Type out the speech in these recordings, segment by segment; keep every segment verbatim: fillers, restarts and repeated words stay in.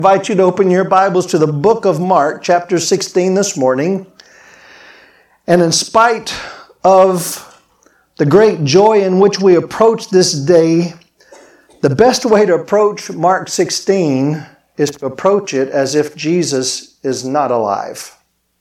I invite you to open your Bibles to the book of Mark, chapter sixteen this morning. And in spite of the great joy in which we approach this day, the best way to approach Mark sixteen is to approach it as if Jesus is not alive.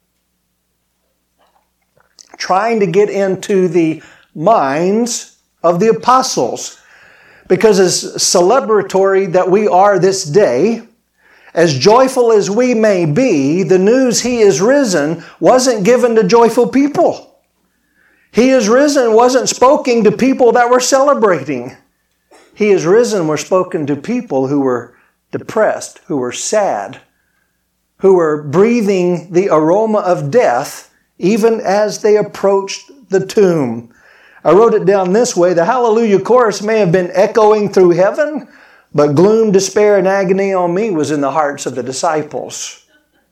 Trying to get into the minds of the apostles. Because as celebratory that we are this day, as joyful as we may be, the news He is risen wasn't given to joyful people. He is risen wasn't spoken to people that were celebrating. He is risen were spoken to people who were depressed, who were sad, who were breathing the aroma of death even as they approached the tomb. I wrote it down this way: the Hallelujah chorus may have been echoing through heaven, but gloom, despair, and agony on me was in the hearts of the disciples.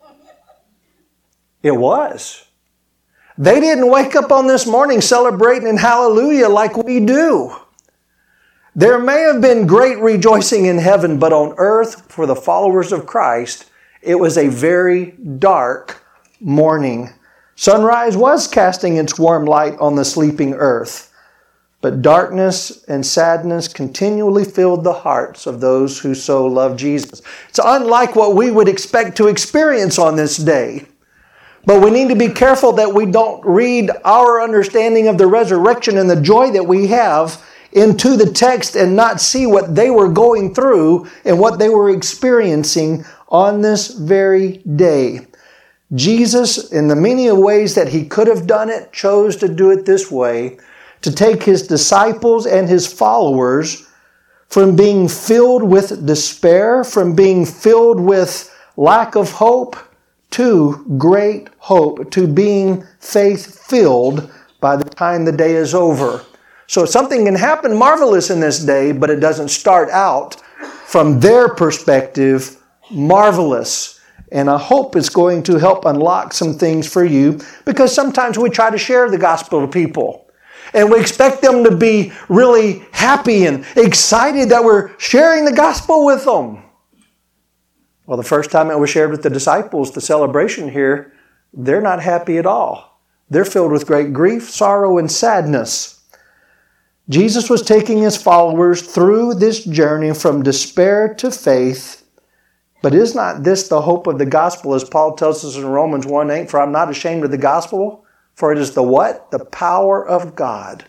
It was. They didn't wake up on this morning celebrating in hallelujah like we do. There may have been great rejoicing in heaven, but on earth, for the followers of Christ, it was a very dark morning. Sunrise was casting its warm light on the sleeping earth. But darkness and sadness continually filled the hearts of those who so love Jesus. It's unlike what we would expect to experience on this day. But we need to be careful that we don't read our understanding of the resurrection and the joy that we have into the text and not see what they were going through and what they were experiencing on this very day. Jesus, in the many ways that He could have done it, chose to do it this way, to take His disciples and His followers from being filled with despair, from being filled with lack of hope, to great hope, to being faith-filled by the time the day is over. So something can happen marvelous in this day, but it doesn't start out from their perspective marvelous. And I hope it's going to help unlock some things for you, because sometimes we try to share the gospel to people. And we expect them to be really happy and excited that we're sharing the gospel with them. Well, the first time it was shared with the disciples, the celebration here, they're not happy at all. They're filled with great grief, sorrow, and sadness. Jesus was taking His followers through this journey from despair to faith. But is not this the hope of the gospel, as Paul tells us in Romans one eight, for I'm not ashamed of the gospel, for it is the what? The power of God.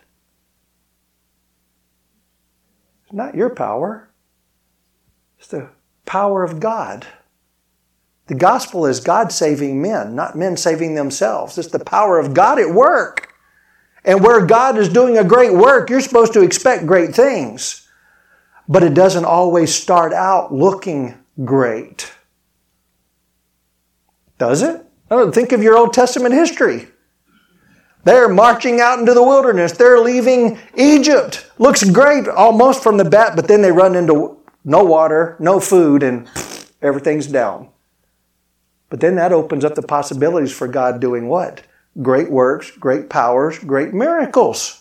It's not your power. It's the power of God. The gospel is God saving men, not men saving themselves. It's the power of God at work. And where God is doing a great work, you're supposed to expect great things. But it doesn't always start out looking great. Does it? Oh, think of your Old Testament history. They're marching out into the wilderness. They're leaving Egypt. Looks great almost from the bat, but then they run into no water, no food, and everything's down. But then that opens up the possibilities for God doing what? Great works, great powers, great miracles.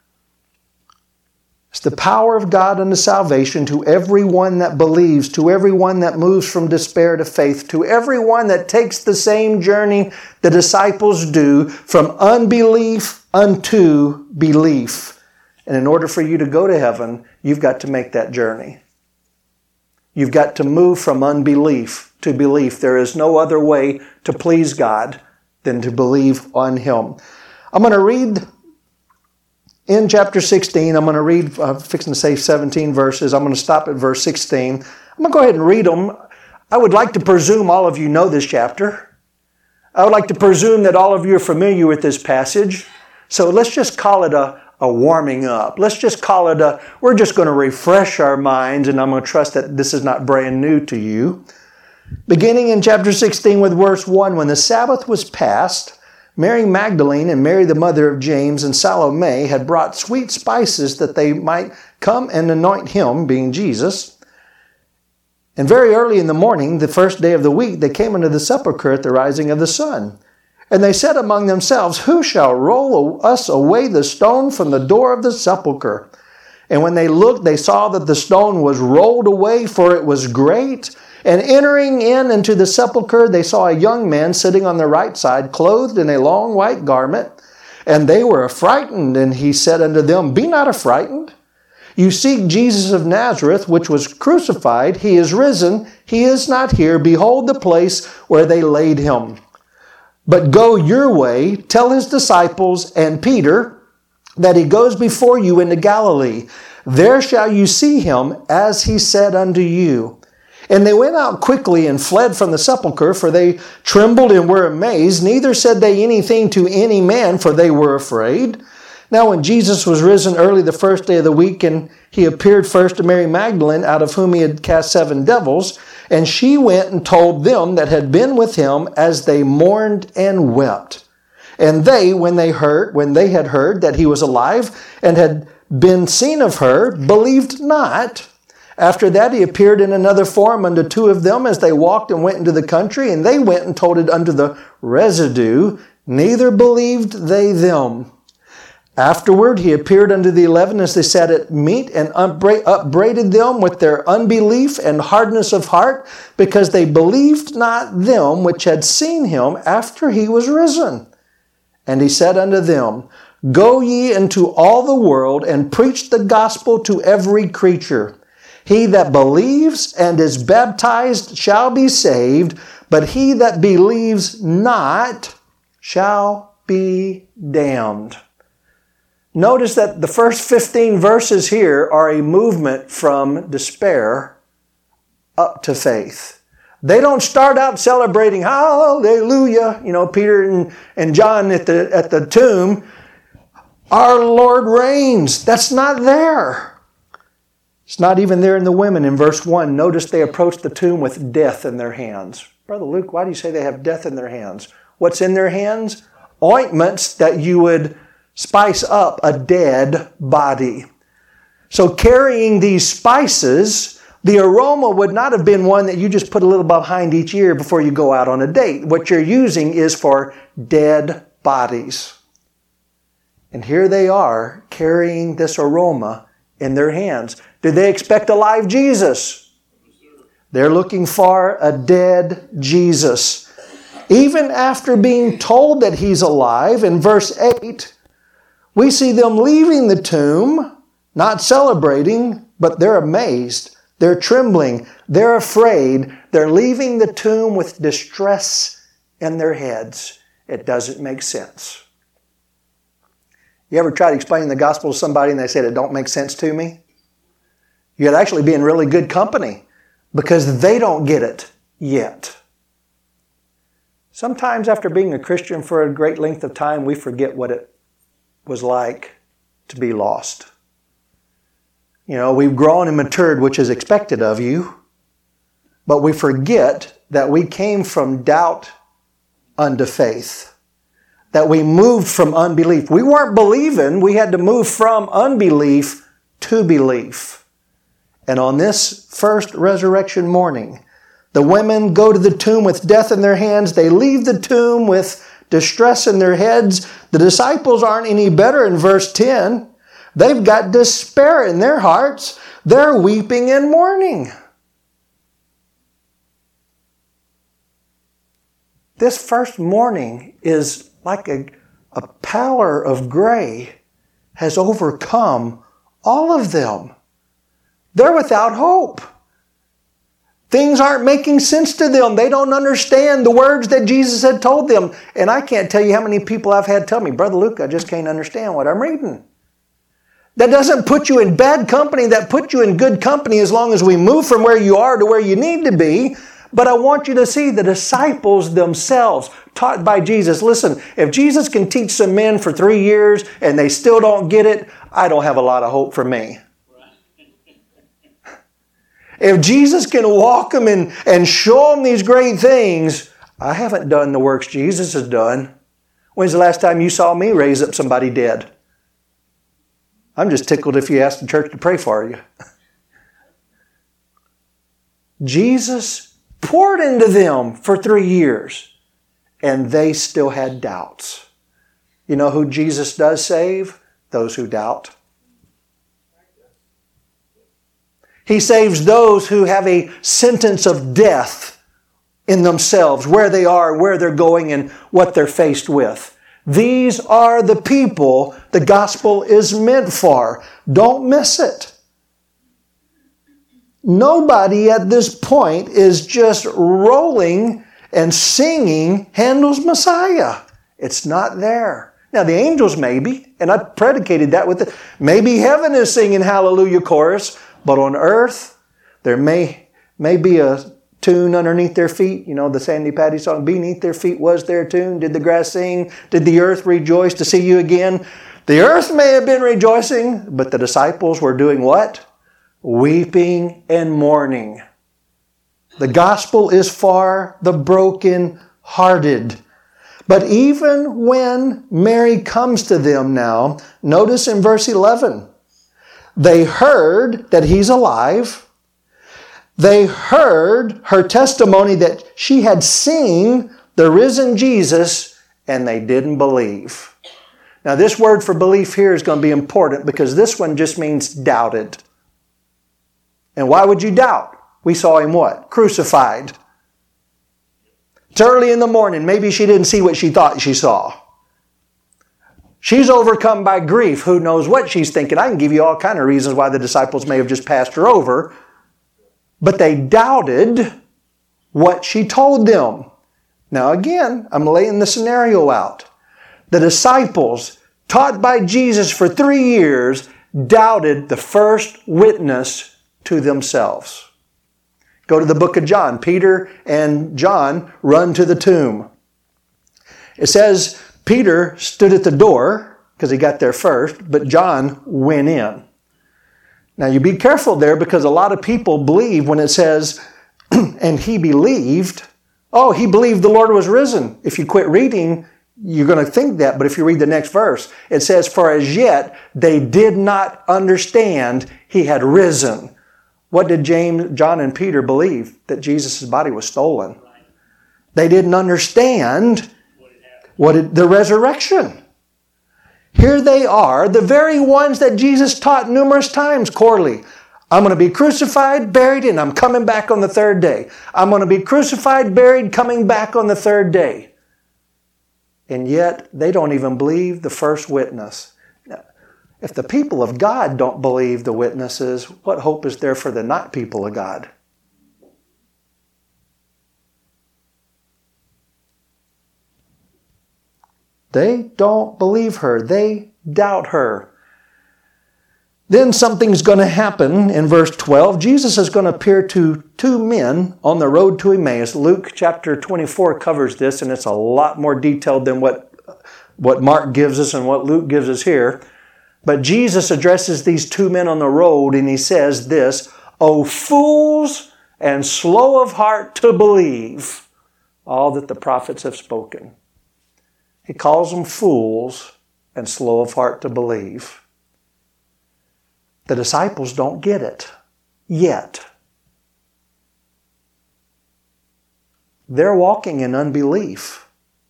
It's the power of God unto salvation to everyone that believes, to everyone that moves from despair to faith, to everyone that takes the same journey the disciples do from unbelief unto belief. And in order for you to go to heaven, you've got to make that journey. You've got to move from unbelief to belief. There is no other way to please God than to believe on Him. I'm going to read in chapter sixteen, I'm going to read, I'm fixing to say seventeen verses. I'm going to stop at verse sixteen. I'm going to go ahead and read them. I would like to presume all of you know this chapter. I would like to presume that all of you are familiar with this passage. So let's just call it a, a warming up. Let's just call it a, we're just going to refresh our minds, and I'm going to trust that this is not brand new to you. Beginning in chapter sixteen with verse one, when the Sabbath was past, Mary Magdalene and Mary the mother of James and Salome had brought sweet spices that they might come and anoint Him, being Jesus. And very early in the morning, the first day of the week, they came into the sepulchre at the rising of the sun. And they said among themselves, who shall roll us away the stone from the door of the sepulchre? And when they looked, they saw that the stone was rolled away, for it was great. And entering in into the sepulchre, they saw a young man sitting on the right side, clothed in a long white garment. And they were affrighted. And he said unto them, Be not affrighted. You seek Jesus of Nazareth, which was crucified. He is risen. He is not here. Behold the place where they laid him. But go your way, tell his disciples and Peter that he goes before you into Galilee. There shall you see him, as he said unto you. And they went out quickly and fled from the sepulchre, for they trembled and were amazed. Neither said they anything to any man, for they were afraid. Now when Jesus was risen early the first day of the week, and he appeared first to Mary Magdalene, out of whom he had cast seven devils, and she went and told them that had been with him, as they mourned and wept. And they, when they heard, when they had heard that he was alive and had been seen of her, believed not. After that he appeared in another form unto two of them as they walked and went into the country, and they went and told it unto the residue. Neither believed they them. Afterward he appeared unto the eleven as they sat at meat, and upbraided them with their unbelief and hardness of heart, because they believed not them which had seen him after he was risen. And he said unto them, Go ye into all the world, and preach the gospel to every creature. He that believes and is baptized shall be saved, but he that believes not shall be damned. Notice that the first fifteen verses here are a movement from despair up to faith. They don't start out celebrating, hallelujah, you know, Peter and, and John at the, at the tomb. Our Lord reigns. That's not there. It's not even there in the women. In verse one, notice they approached the tomb with death in their hands. Brother Luke, why do you say they have death in their hands? What's in their hands? Ointments that you would spice up a dead body. So carrying these spices, the aroma would not have been one that you just put a little behind each ear before you go out on a date. What you're using is for dead bodies. And here they are carrying this aroma in their hands. Did they expect a live Jesus? They're looking for a dead Jesus. Even after being told that he's alive, in verse eight, we see them leaving the tomb, not celebrating, but they're amazed. They're trembling. They're afraid. They're leaving the tomb with distress in their heads. It doesn't make sense. You ever try to explain the gospel to somebody and they said, it don't make sense to me? You'd actually be in really good company because they don't get it yet. Sometimes after being a Christian for a great length of time, we forget what it was like to be lost. You know, we've grown and matured, which is expected of you, but we forget that we came from doubt unto faith. That we moved from unbelief. We weren't believing. We had to move from unbelief to belief. And on this first resurrection morning, the women go to the tomb with death in their hands. They leave the tomb with distress in their heads. The disciples aren't any better in verse ten. They've got despair in their hearts. They're weeping and mourning. This first morning is like a, a pallor of gray has overcome all of them. They're without hope. Things aren't making sense to them. They don't understand the words that Jesus had told them. And I can't tell you how many people I've had tell me, Brother Luke, I just can't understand what I'm reading. That doesn't put you in bad company. That puts you in good company as long as we move from where you are to where you need to be. But I want you to see the disciples themselves taught by Jesus. Listen, if Jesus can teach some men for three years and they still don't get it, I don't have a lot of hope for me. If Jesus can walk them and, and show them these great things, I haven't done the works Jesus has done. When's the last time you saw me raise up somebody dead? I'm just tickled if you asked the church to pray for you. Jesus poured into them for three years, and they still had doubts. You know who Jesus does save? Those who doubt. He saves those who have a sentence of death in themselves, where they are, where they're going, and what they're faced with. These are the people the gospel is meant for. Don't miss it. Nobody at this point is just rolling and singing Handel's Messiah. It's not there. Now the angels maybe, and I predicated that with it. Maybe heaven is singing Hallelujah chorus, but on earth there may, may be a tune underneath their feet. You know the Sandy Patty song, beneath their feet was their tune. Did the grass sing? Did the earth rejoice to see you again? The earth may have been rejoicing, but the disciples were doing what? Weeping and mourning. The gospel is for the broken-hearted. But even when Mary comes to them now, notice in verse eleven, they heard that He's alive. They heard her testimony that she had seen the risen Jesus, and they didn't believe. Now this word for belief here is going to be important because this one just means doubted. And why would you doubt? We saw Him what? Crucified. It's early in the morning. Maybe she didn't see what she thought she saw. She's overcome by grief. Who knows what she's thinking? I can give you all kinds of reasons why the disciples may have just passed her over. But they doubted what she told them. Now again, I'm laying the scenario out. The disciples, taught by Jesus for three years, doubted the first witness to themselves. Go to the book of John. Peter and John run to the tomb. It says Peter stood at the door because he got there first, but John went in. Now you be careful there because a lot of people believe when it says, and he believed, oh, he believed the Lord was risen. If you quit reading, you're going to think that, but if you read the next verse, it says, for as yet they did not understand He had risen. What did James, John, and Peter believe? That Jesus' body was stolen. They didn't understand what it, the resurrection. Here they are, the very ones that Jesus taught numerous times, Corley. I'm going to be crucified, buried, and I'm coming back on the third day. I'm going to be crucified, buried, coming back on the third day. And yet, they don't even believe the first witness. Now, if the people of God don't believe the witnesses, what hope is there for the not people of God? They don't believe her. They doubt her. Then something's going to happen in verse twelve. Jesus is going to appear to two men on the road to Emmaus. Luke chapter twenty-four covers this, and it's a lot more detailed than what, what Mark gives us and what Luke gives us here. But Jesus addresses these two men on the road, and He says this, O fools and slow of heart to believe all that the prophets have spoken. He calls them fools and slow of heart to believe. The disciples don't get it yet. They're walking in unbelief.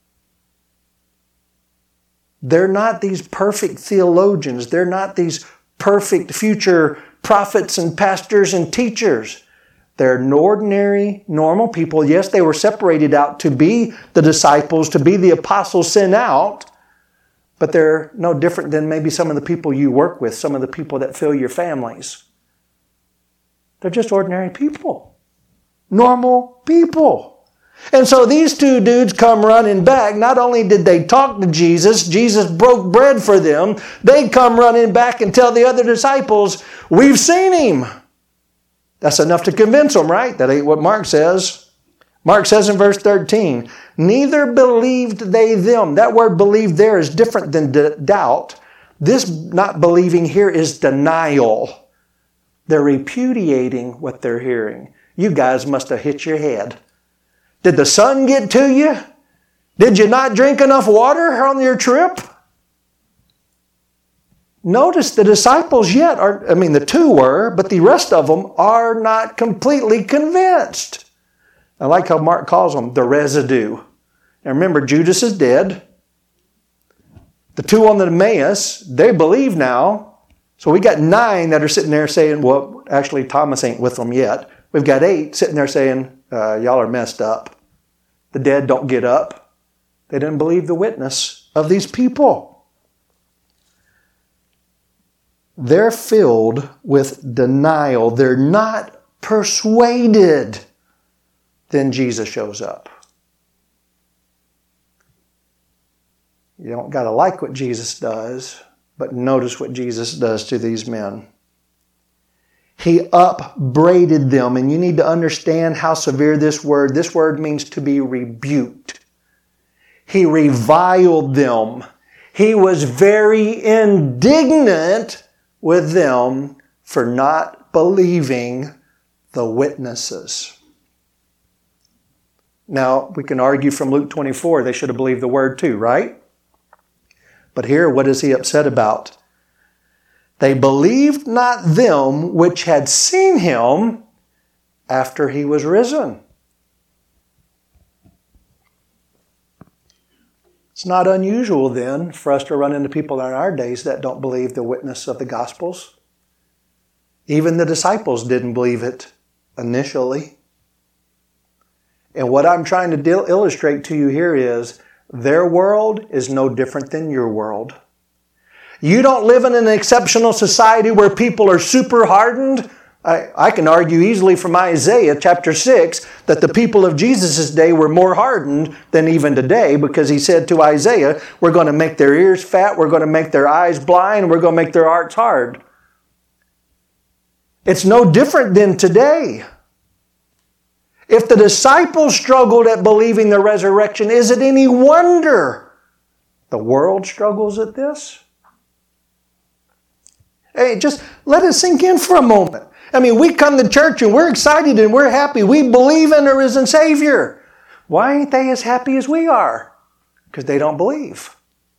They're not these perfect theologians. They're not these perfect future prophets and pastors and teachers. They're ordinary, normal people. Yes, they were separated out to be the disciples, to be the apostles sent out, but they're no different than maybe some of the people you work with, some of the people that fill your families. They're just ordinary people. Normal people. And so these two dudes come running back. Not only did they talk to Jesus, Jesus broke bread for them. They come running back and tell the other disciples, we've seen Him. That's enough to convince them, right? That ain't what Mark says. Mark says in verse thirteen, neither believed they them. That word believe there is different than d- doubt. This not believing here is denial. They're repudiating what they're hearing. You guys must have hit your head. Did the sun get to you? Did you not drink enough water on your trip? Notice the disciples yet are, I mean the two were, but the rest of them are not completely convinced. I like how Mark calls them the residue. Now remember, Judas is dead. The two on the Emmaus, they believe now. So we got nine that are sitting there saying, well, actually Thomas ain't with them yet. We've got eight sitting there saying, uh, y'all are messed up. The dead don't get up. They didn't believe the witness of these people. They're filled with denial. They're not persuaded. Then Jesus shows up. You don't got to like what Jesus does, but notice what Jesus does to these men. He upbraided them, and you need to understand how severe this word, this word means to be rebuked. He reviled them. He was very indignant with them for not believing the witnesses. Now, we can argue from Luke twenty-four, they should have believed the word too, right? But here, what is he upset about? They believed not them which had seen him after he was risen. It's not unusual then for us to run into people in our days that don't believe the witness of the Gospels. Even the disciples didn't believe it initially. And what I'm trying to deal, illustrate to you here is their world is no different than your world. You don't live in an exceptional society where people are super hardened. I, I can argue easily from Isaiah chapter six that the people of Jesus' day were more hardened than even today, because he said to Isaiah, we're going to make their ears fat, we're going to make their eyes blind, we're going to make their hearts hard. It's no different than today. If the disciples struggled at believing the resurrection, is it any wonder the world struggles at this? Hey, just let it sink in for a moment. I mean, we come to church and we're excited and we're happy. We believe in a risen Savior. Why ain't they as happy as we are? Because they don't believe.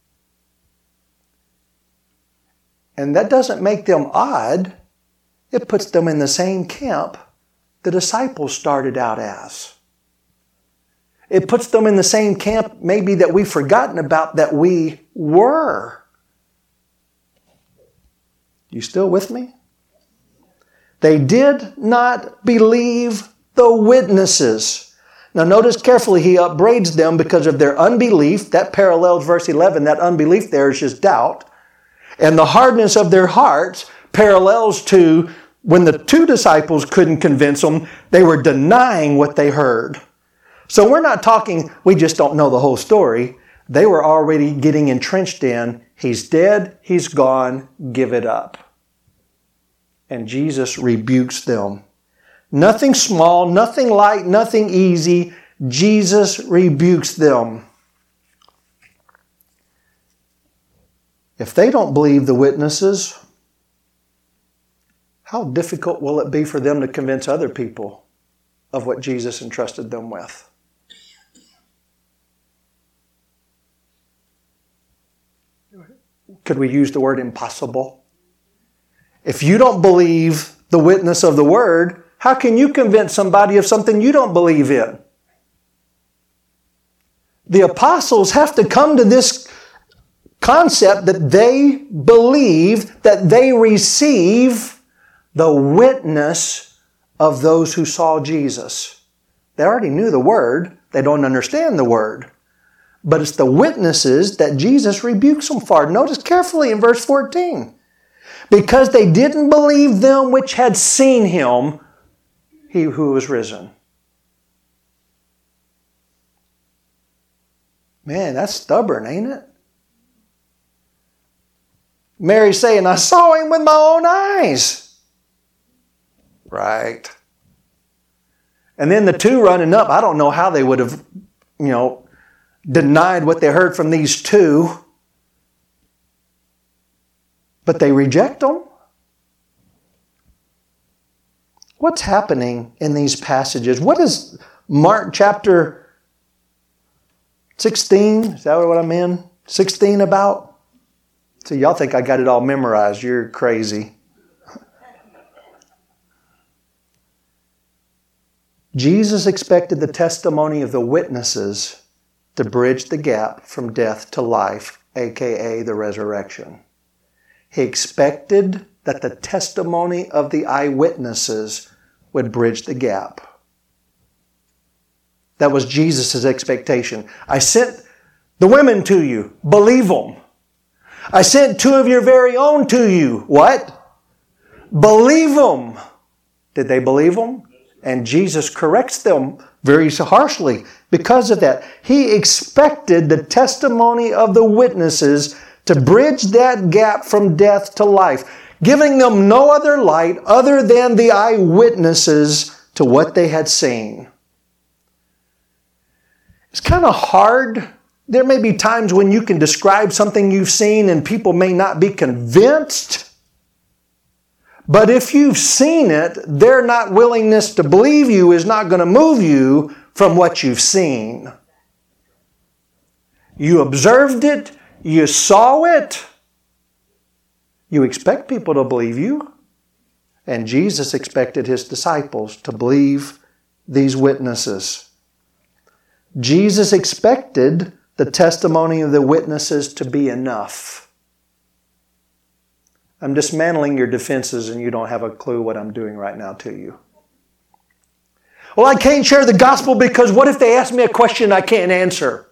And that doesn't make them odd. It puts them in the same camp the disciples started out as. It puts them in the same camp maybe that we've forgotten about that we were. You still with me? They did not believe the witnesses. Now notice carefully, he upbraids them because of their unbelief. That parallels verse eleven. That unbelief there is just doubt. And the hardness of their hearts parallels to when the two disciples couldn't convince them, they were denying what they heard. So we're not talking, we just don't know the whole story. They were already getting entrenched in, he's dead, he's gone, give it up. And Jesus rebukes them. Nothing small, nothing light, nothing easy. Jesus rebukes them. If they don't believe the witnesses, how difficult will it be for them to convince other people of what Jesus entrusted them with? Could we use the word impossible? If you don't believe the witness of the word, how can you convince somebody of something you don't believe in? The apostles have to come to this concept that they believe, that they receive the witness of those who saw Jesus. They already knew the word. They don't understand the word. But it's the witnesses that Jesus rebukes them for. Notice carefully in verse fourteen. Because they didn't believe them which had seen him, he who was risen. Man, that's stubborn, ain't it? Mary's saying, I saw him with my own eyes. Right. And then the two running up, I don't know how they would have, you know, denied what they heard from these two. But they reject them. What's happening in these passages? What is Mark chapter sixteen? Is that what I'm in? sixteen about? So y'all think I got it all memorized. You're crazy. Jesus expected the testimony of the witnesses to bridge the gap from death to life, aka the resurrection. He expected that the testimony of the eyewitnesses would bridge the gap. That was Jesus' expectation. I sent the women to you. Believe them. I sent two of your very own to you. What? Believe them. Did they believe them? And Jesus corrects them very harshly because of that. He expected the testimony of the witnesses to bridge that gap from death to life, giving them no other light other than the eyewitnesses to what they had seen. It's kind of hard. There may be times when you can describe something you've seen and people may not be convinced. But if you've seen it, their not willingness to believe you is not going to move you from what you've seen. You observed it. You saw it. You expect people to believe you. And Jesus expected His disciples to believe these witnesses. Jesus expected the testimony of the witnesses to be enough. I'm dismantling your defenses and you don't have a clue what I'm doing right now to you. Well, I can't share the gospel because what if they ask me a question I can't answer?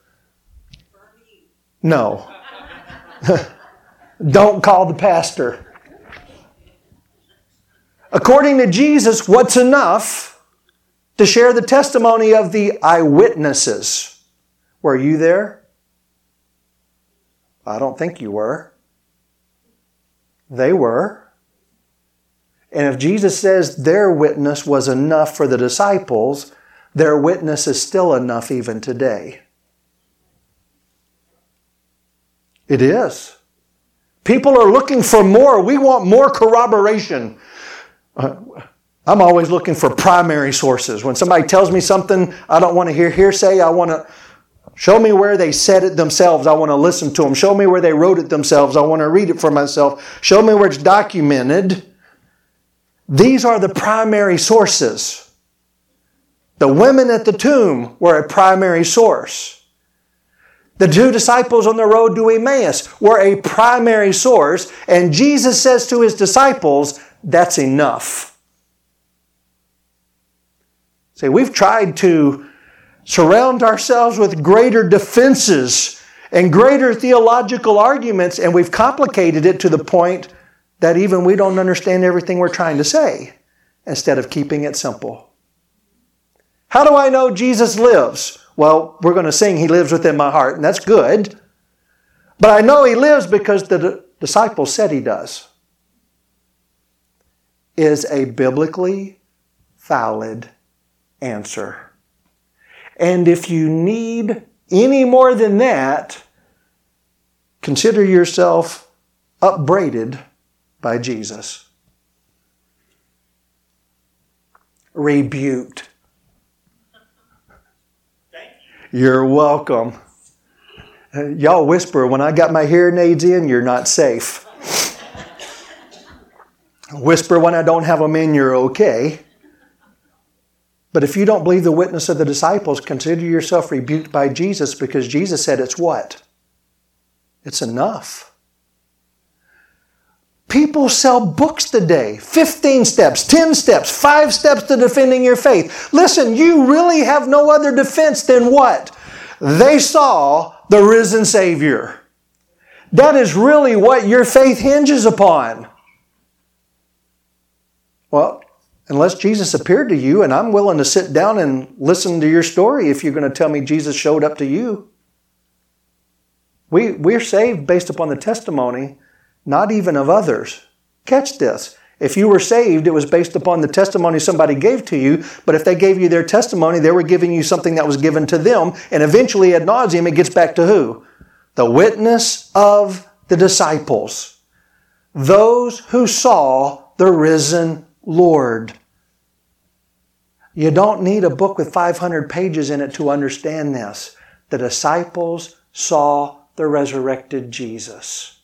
No. Don't call the pastor. According to Jesus, what's enough to share the testimony of the eyewitnesses? Were you there? I don't think you were. They were. And if Jesus says their witness was enough for the disciples, their witness is still enough even today. It is. People are looking for more. We want more corroboration. Uh, I'm always looking for primary sources. When somebody tells me something, I don't want to hear hearsay. I want to show me where they said it themselves. I want to listen to them. Show me where they wrote it themselves. I want to read it for myself. Show me where it's documented. These are the primary sources. The women at the tomb were a primary source. The two disciples on the road to Emmaus were a primary source. And Jesus says to His disciples, that's enough. See, we've tried to surround ourselves with greater defenses and greater theological arguments, and we've complicated it to the point that even we don't understand everything we're trying to say, instead of keeping it simple. How do I know Jesus lives? Well, we're going to sing He lives within my heart, and that's good. But I know He lives because the disciples said He does. Is a biblically valid answer. And if you need any more than that, consider yourself upbraided by Jesus. Rebuked. Thank you. You're welcome. Y'all whisper, when I got my hearing aids in, you're not safe. Whisper when I don't have them in, you're okay. But if you don't believe the witness of the disciples, consider yourself rebuked by Jesus, because Jesus said it's what? It's enough. People sell books today. fifteen steps, ten steps, five steps to defending your faith. Listen, you really have no other defense than what? They saw the risen Savior. That is really what your faith hinges upon. Well, unless Jesus appeared to you, and I'm willing to sit down and listen to your story if you're going to tell me Jesus showed up to you. We, we're saved based upon the testimony, not even of others. Catch this. If you were saved, it was based upon the testimony somebody gave to you, but if they gave you their testimony, they were giving you something that was given to them, and eventually ad nauseum it gets back to who? The witness of the disciples. Those who saw the risen Lord. You don't need a book with five hundred pages in it to understand this. The disciples saw the resurrected Jesus.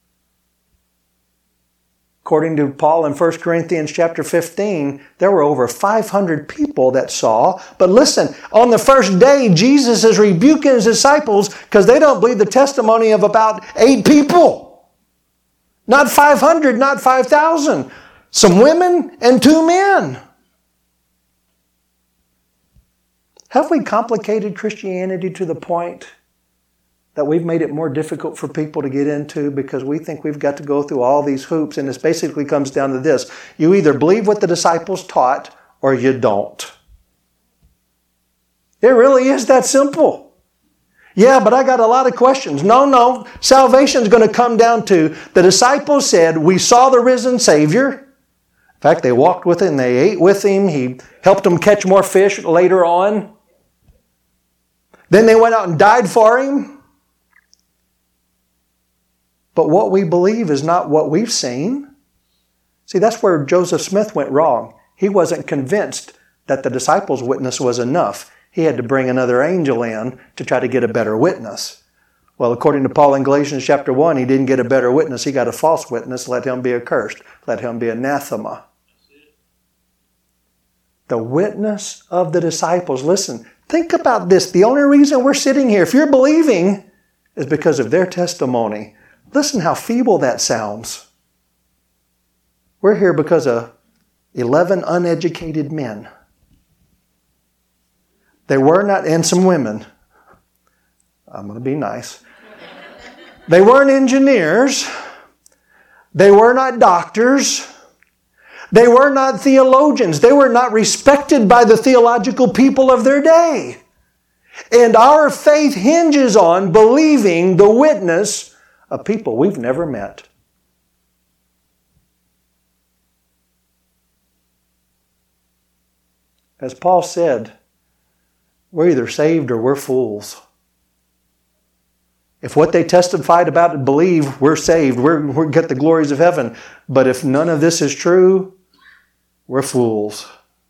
According to Paul in First Corinthians chapter fifteen, there were over five hundred people that saw. But listen, on the first day, Jesus is rebuking His disciples because they don't believe the testimony of about eight people. Not five hundred, not five thousand. Some women and two men. Have we complicated Christianity to the point that we've made it more difficult for people to get into because we think we've got to go through all these hoops? And it basically comes down to this. You either believe what the disciples taught or you don't. It really is that simple. Yeah, but I got a lot of questions. No, no. Salvation is going to come down to the disciples said, we saw the risen Savior. In fact, they walked with him. They ate with him. He helped them catch more fish later on. Then they went out and died for him. But what we believe is not what we've seen. See, that's where Joseph Smith went wrong. He wasn't convinced that the disciples' witness was enough. He had to bring another angel in to try to get a better witness. Well, according to Paul in Galatians chapter one, he didn't get a better witness. He got a false witness. Let him be accursed. Let him be anathema. The witness of the disciples. Listen, think about this. The only reason we're sitting here, if you're believing, is because of their testimony. Listen how feeble that sounds. We're here because of eleven uneducated men. They were not, and some women. I'm going to be nice. They weren't engineers. They were not doctors. They were not theologians. They were not respected by the theological people of their day. And our faith hinges on believing the witness of people we've never met. As Paul said, we're either saved or we're fools. If what they testified about and believe, we're saved, we're, we get the glories of heaven. But if none of this is true, we're fools.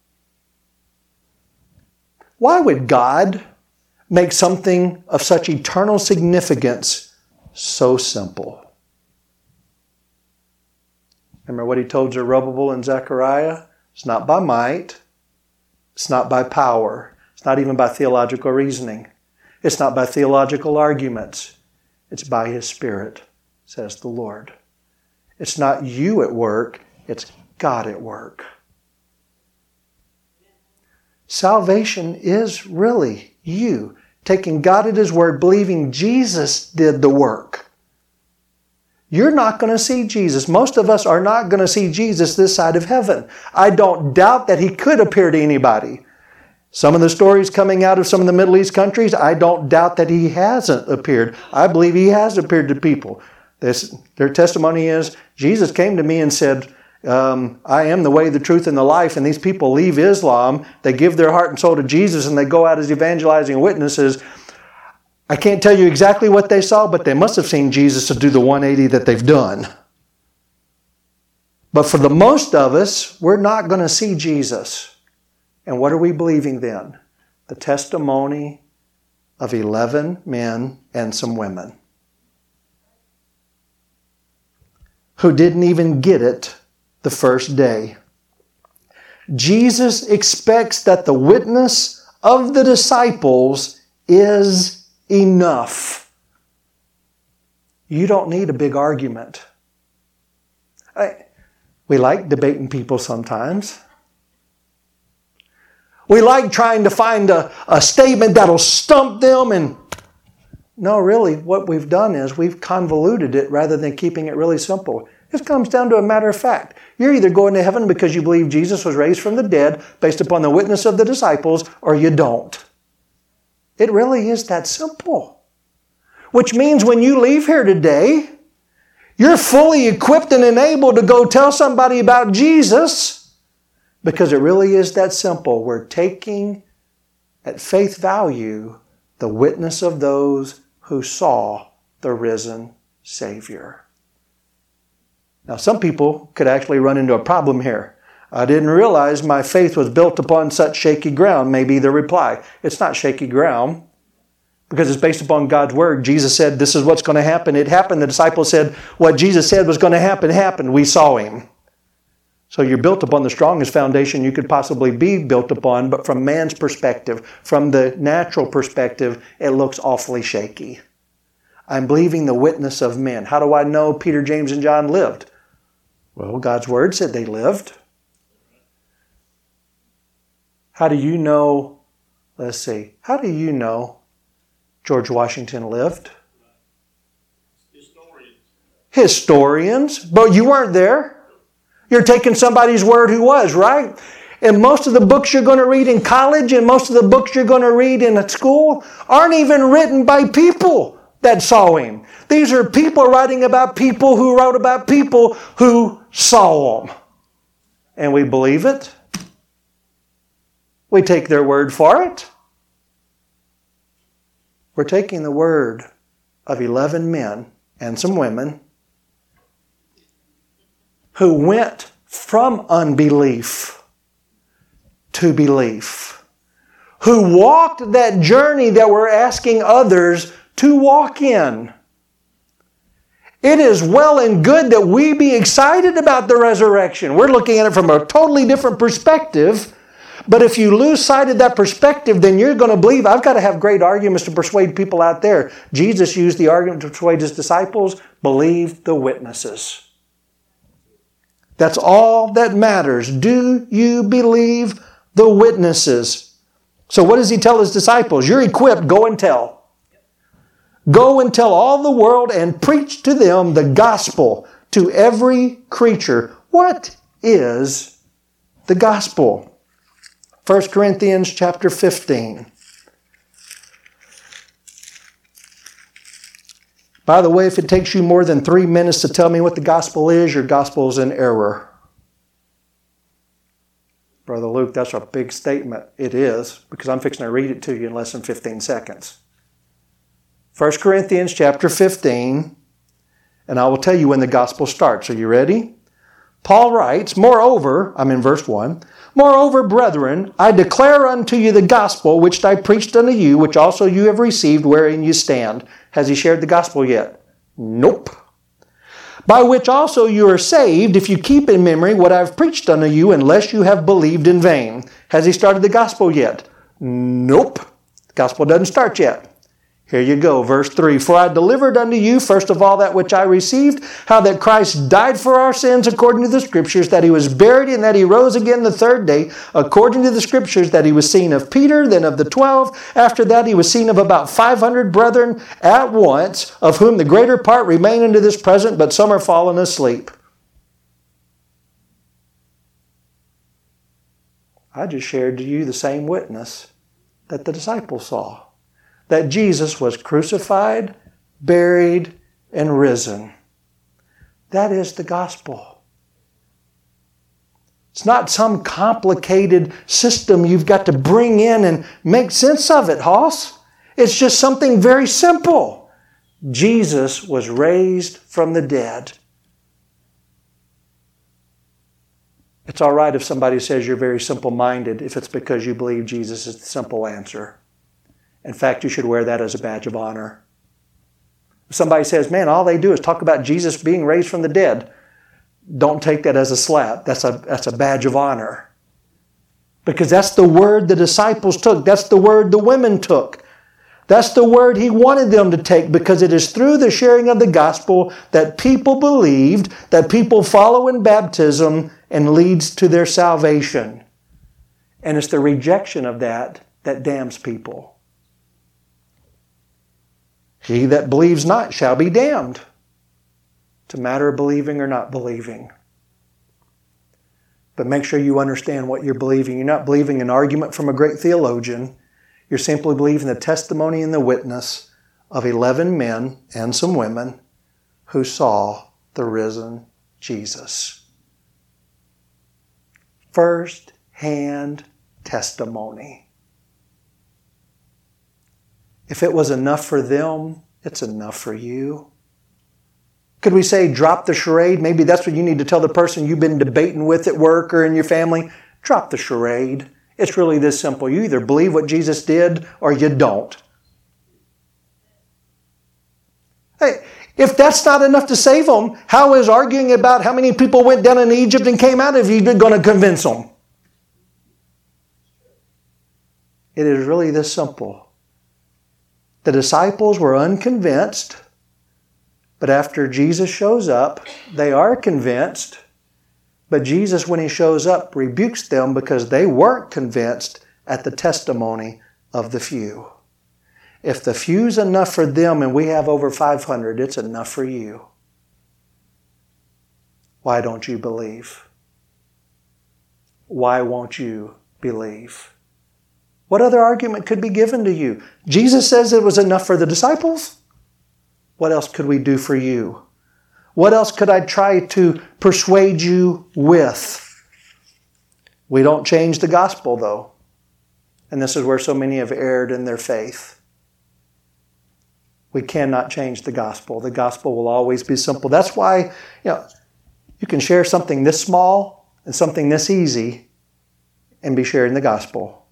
Why would God make something of such eternal significance so simple? Remember what he told Zerubbabel and Zechariah? It's not by might. It's not by power. It's not even by theological reasoning. It's not by theological arguments. It's by His Spirit, says the Lord. It's not you at work. It's God at work. Salvation is really you taking God at His word, believing Jesus did the work. You're not going to see Jesus. Most of us are not going to see Jesus this side of heaven. I don't doubt that He could appear to anybody. Some of the stories coming out of some of the Middle East countries, I don't doubt that He hasn't appeared. I believe He has appeared to people. This, their testimony is, Jesus came to me and said, um, I am the way, the truth, and the life. And these people leave Islam. They give their heart and soul to Jesus, and they go out as evangelizing witnesses. I can't tell you exactly what they saw, but they must have seen Jesus to do the one eighty that they've done. But for the most of us, we're not going to see Jesus. And what are we believing then? The testimony of eleven men and some women who didn't even get it the first day. Jesus expects that the witness of the disciples is enough. You don't need a big argument. I, we like debating people sometimes. We like trying to find a, a statement that'll stump them. And no, really, what we've done is we've convoluted it rather than keeping it really simple. It comes down to a matter of fact. You're either going to heaven because you believe Jesus was raised from the dead based upon the witness of the disciples, or you don't. It really is that simple. Which means when you leave here today, you're fully equipped and enabled to go tell somebody about Jesus. Because it really is that simple. We're taking at face value the witness of those who saw the risen Savior. Now, some people could actually run into a problem here. I didn't realize my faith was built upon such shaky ground, may be the reply. It's not shaky ground because it's based upon God's Word. Jesus said, this is what's going to happen. It happened. The disciples said, what Jesus said was going to happen, happened. We saw Him. So you're built upon the strongest foundation you could possibly be built upon, but from man's perspective, from the natural perspective, it looks awfully shaky. I'm believing the witness of men. How do I know Peter, James, and John lived? Well, God's Word said they lived. How do you know, let's see, how do you know George Washington lived? Historians. Historians. But you weren't there. You're taking somebody's word who was, right? And most of the books you're going to read in college and most of the books you're going to read in school aren't even written by people that saw him. These are people writing about people who wrote about people who saw him. And we believe it. We take their word for it. We're taking the word of eleven men and some women who went from unbelief to belief, who walked that journey that we're asking others to walk in. It is well and good that we be excited about the resurrection. We're looking at it from a totally different perspective. But if you lose sight of that perspective, then you're going to believe, I've got to have great arguments to persuade people out there. Jesus used the argument to persuade his disciples, believe the witnesses. That's all that matters. Do you believe the witnesses? So what does he tell his disciples? You're equipped, go and tell. Go and tell all the world and preach to them the gospel to every creature. What is the gospel? First Corinthians chapter fifteen. By the way, if it takes you more than three minutes to tell me what the gospel is, your gospel is in error. Brother Luke, that's a big statement. It is, because I'm fixing to read it to you in less than fifteen seconds. First Corinthians chapter fifteen, and I will tell you when the gospel starts. Are you ready? Paul writes, moreover, I'm in verse one, moreover, brethren, I declare unto you the gospel which I preached unto you, which also you have received, wherein you stand. Has he shared the gospel yet? Nope. By which also you are saved, if you keep in memory what I have preached unto you, unless you have believed in vain. Has he started the gospel yet? Nope. The gospel doesn't start yet. Here you go, verse three. For I delivered unto you, first of all, that which I received, how that Christ died for our sins according to the Scriptures, that he was buried, and that he rose again the third day, according to the Scriptures, that he was seen of Peter, then of the twelve. After that he was seen of about five hundred brethren at once, of whom the greater part remain unto this present, but some are fallen asleep. I just shared to you the same witness that the disciples saw. That Jesus was crucified, buried, and risen. That is the gospel. It's not some complicated system you've got to bring in and make sense of it, Hoss. It's just something very simple. Jesus was raised from the dead. It's all right if somebody says you're very simple-minded if it's because you believe Jesus is the simple answer. In fact, you should wear that as a badge of honor. If somebody says, man, all they do is talk about Jesus being raised from the dead, don't take that as a slap. That's a, that's a badge of honor. Because that's the word the disciples took. That's the word the women took. That's the word he wanted them to take, because it is through the sharing of the gospel that people believed, that people follow in baptism, and leads to their salvation. And it's the rejection of that that damns people. He that believes not shall be damned. It's a matter of believing or not believing. But make sure you understand what you're believing. You're not believing an argument from a great theologian. You're simply believing the testimony and the witness of eleven men and some women who saw the risen Jesus. First-hand testimony. If it was enough for them, it's enough for you. Could we say, drop the charade? Maybe that's what you need to tell the person you've been debating with at work or in your family. Drop the charade. It's really this simple. You either believe what Jesus did or you don't. Hey, if that's not enough to save them, how is arguing about how many people went down in Egypt and came out if you're going to convince them? It is really this simple. The disciples were unconvinced But after Jesus shows up, they are convinced. But Jesus, when he shows up, rebukes them because they weren't convinced at the testimony of the few. If the few's enough for them and we have over five hundred, it's enough for you. Why don't you believe? Why won't you believe? What other argument could be given to you? Jesus says it was enough for the disciples. What else could we do for you? What else could I try to persuade you with? We don't change the gospel, though. And this is where so many have erred in their faith. We cannot change the gospel. The gospel will always be simple. That's why, you know, you can share something this small and something this easy and be sharing the gospel.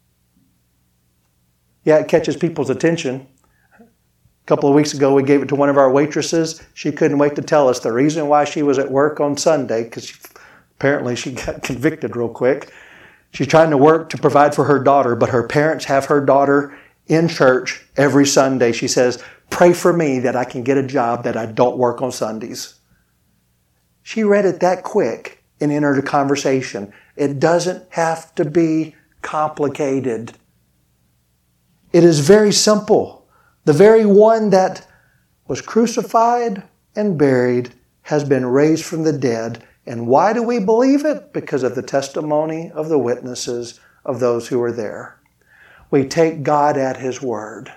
Yeah, it catches people's attention. A couple of weeks ago, we gave it to one of our waitresses. She couldn't wait to tell us the reason why she was at work on Sunday, because apparently she got convicted real quick. She's trying to work to provide for her daughter, but her parents have her daughter in church every Sunday. She says, "Pray for me that I can get a job that I don't work on Sundays." She read it that quick and entered a conversation. It doesn't have to be complicated. It is very simple. The very one that was crucified and buried has been raised from the dead. And why do we believe it? Because of the testimony of the witnesses of those who were there. We take God at His word.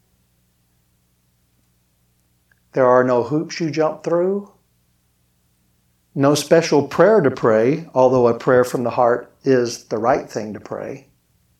There are no hoops you jump through. No special prayer to pray, although a prayer from the heart is the right thing to pray.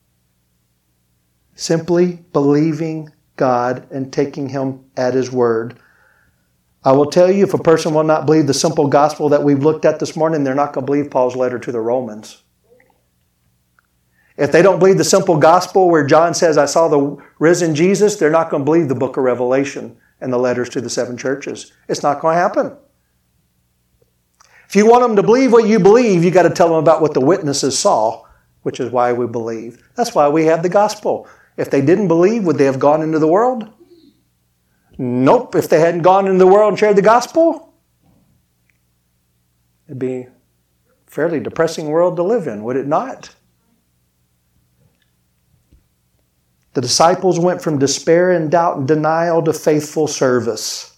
Simply believing God and taking Him at His word. I will tell you, if a person will not believe the simple gospel that we've looked at this morning, they're not going to believe Paul's letter to the Romans. If they don't believe the simple gospel where John says, "I saw the risen Jesus," they're not going to believe the book of Revelation and the letters to the seven churches. It's not going to happen. If you want them to believe what you believe, you got to tell them about what the witnesses saw, which is why we believe. That's why we have the gospel. If they didn't believe, would they have gone into the world? Nope. If they hadn't gone into the world and shared the gospel, it'd be a fairly depressing world to live in, would it not? The disciples went from despair and doubt and denial to faithful service.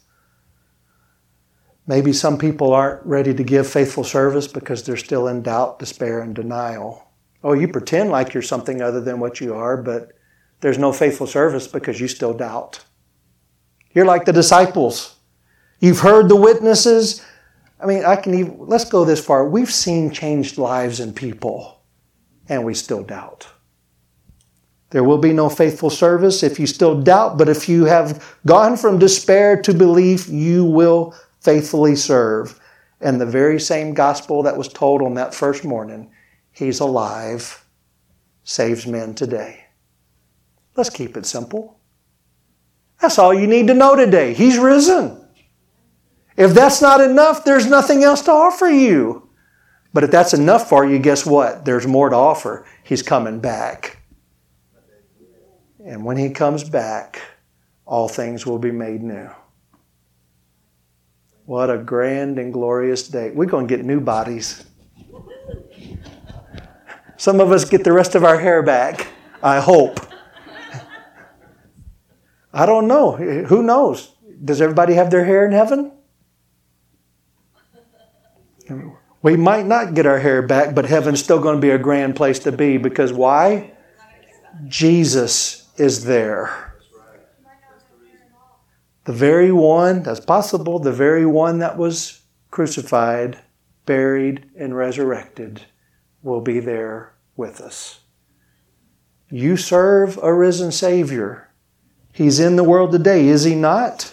Maybe some people aren't ready to give faithful service because they're still in doubt, despair, and denial. Oh, you pretend like you're something other than what you are, but there's no faithful service because you still doubt. You're like the disciples. You've heard the witnesses. I mean, I can even, let's go this far. We've seen changed lives in people, and we still doubt. There will be no faithful service if you still doubt, but if you have gone from despair to belief, you will faithfully serve. And the very same gospel that was told on that first morning, He's alive, saves men today. Let's keep it simple. That's all you need to know today. He's risen. If that's not enough, there's nothing else to offer you. But if that's enough for you, guess what? There's more to offer. He's coming back. And when He comes back, all things will be made new. What a grand and glorious day. We're going to get new bodies. Some of us get the rest of our hair back, I hope. I don't know. Who knows? Does everybody have their hair in heaven? We might not get our hair back, but heaven's still going to be a grand place to be. Because why? Jesus is there. The very one, that's possible, the very one that was crucified, buried, and resurrected will be there with us. You serve a risen Savior. He's in the world today, is He not?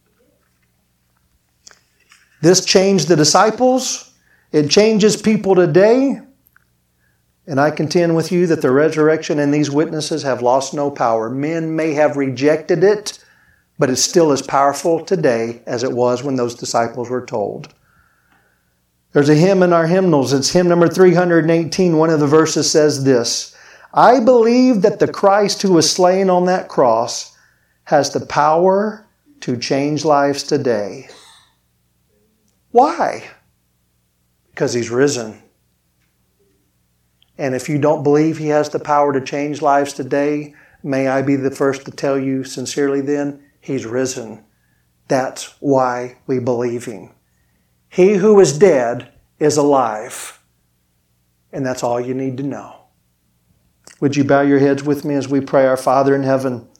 This changed the disciples. It changes people today. And I contend with you that the resurrection and these witnesses have lost no power. Men may have rejected it, but it's still as powerful today as it was when those disciples were told. There's a hymn in our hymnals. It's hymn number three hundred eighteen. One of the verses says this: "I believe that the Christ who was slain on that cross has the power to change lives today. Why? Because He's risen. And if you don't believe He has the power to change lives today, may I be the first to tell you sincerely then, He's risen. That's why we believe Him. He who was dead is alive. And that's all you need to know. Would you bow your heads with me as we pray? Our Father in heaven,